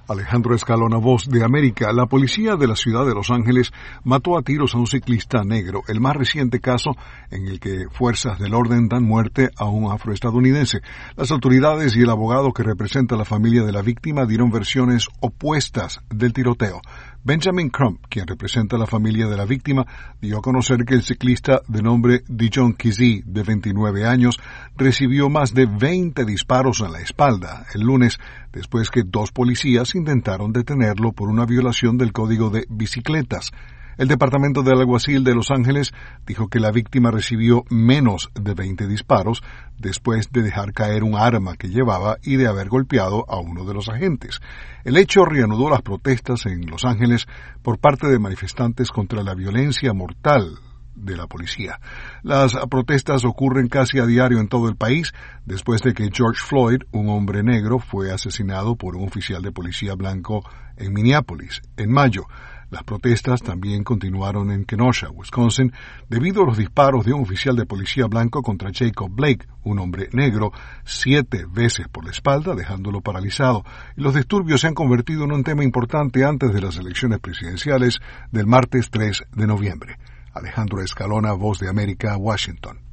Alejandro Escalona, Voz de América. La policía de la ciudad de Los Ángeles mató a tiros a un ciclista negro, el más reciente caso en el que fuerzas del orden dan muerte a un afroestadounidense. Las autoridades y el abogado que representa a la familia de la víctima dieron versiones opuestas del tiroteo. Benjamin Crump, quien representa a la familia de la víctima, dio a conocer que el ciclista de nombre Dijon Kizzee, de 29 años, recibió más de 20 disparos en la espalda el lunes, después que dos policías intentaron detenerlo por una violación del código de bicicletas. El Departamento del Alguacil de Los Ángeles dijo que la víctima recibió menos de 20 disparos después de dejar caer un arma que llevaba y de haber golpeado a uno de los agentes. El hecho reanudó las protestas en Los Ángeles por parte de manifestantes contra la violencia mortal de la policía. Las protestas ocurren casi a diario en todo el país después de que George Floyd, un hombre negro, fue asesinado por un oficial de policía blanco en Minneapolis en mayo. Las protestas también continuaron en Kenosha, Wisconsin, debido a los disparos de un oficial de policía blanco contra Jacob Blake, un hombre negro, 7 veces por la espalda, dejándolo paralizado. Y los disturbios se han convertido en un tema importante antes de las elecciones presidenciales del martes 3 de noviembre. Alejandro Escalona, Voz de América, Washington.